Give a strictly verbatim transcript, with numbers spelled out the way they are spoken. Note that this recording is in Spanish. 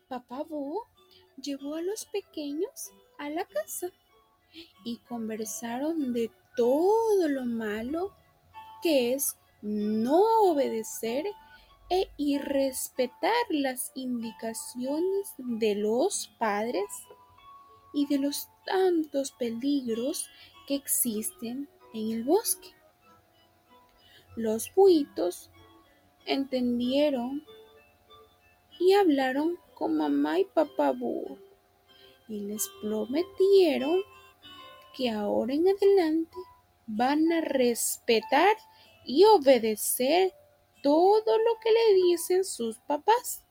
Papá Búho llevó a los pequeños a la casa y conversaron de todo lo malo que es no obedecer e irrespetar las indicaciones de los padres y de los tantos peligros que existen en el bosque. Los buitos entendieron y hablaron con mamá y papá búho y les prometieron que ahora en adelante van a respetar y obedecer todo lo que le dicen sus papás.